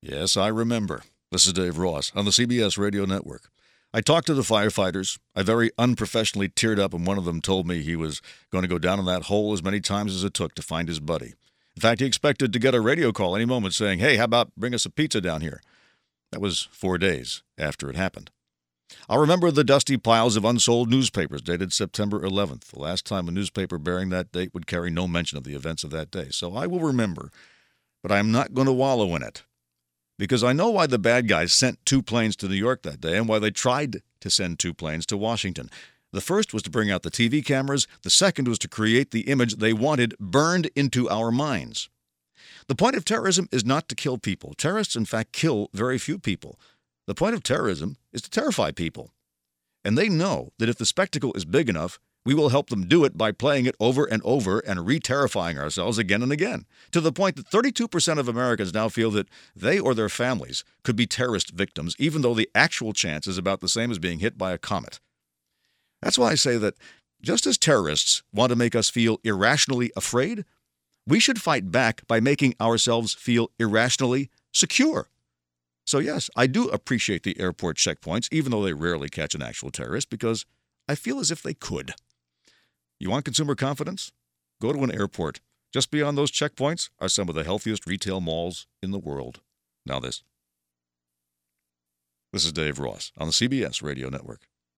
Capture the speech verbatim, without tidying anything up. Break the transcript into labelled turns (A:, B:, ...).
A: Yes, I remember. This is Dave Ross on the C B S Radio Network. I talked to the firefighters. I very unprofessionally teared up, and one of them told me he was going to go down in that hole as many times as it took to find his buddy. In fact, he expected to get a radio call any moment saying, "Hey, how about bring us a pizza down here?" That was four days after it happened. I'll remember the dusty piles of unsold newspapers dated September eleventh, the last time a newspaper bearing that date would carry no mention of the events of that day. So I will remember, but I am not going to wallow in it, because I know why the bad guys sent two planes to New York that day and why they tried to send two planes to Washington. The first was to bring out the T V cameras. The second was to create the image they wanted burned into our minds. The point of terrorism is not to kill people. Terrorists, in fact, kill very few people. The point of terrorism is to terrify people. And they know that if the spectacle is big enough, we will help them do it by playing it over and over and re-terrifying ourselves again and again, to the point that thirty-two percent of Americans now feel that they or their families could be terrorist victims, even though the actual chance is about the same as being hit by a comet. That's why I say that just as terrorists want to make us feel irrationally afraid, we should fight back by making ourselves feel irrationally secure. So yes, I do appreciate the airport checkpoints, even though they rarely catch an actual terrorist, because I feel as if they could. You want consumer confidence? Go to an airport. Just beyond those checkpoints are some of the healthiest retail malls in the world. Now this. This is Dave Ross on the C B S Radio Network.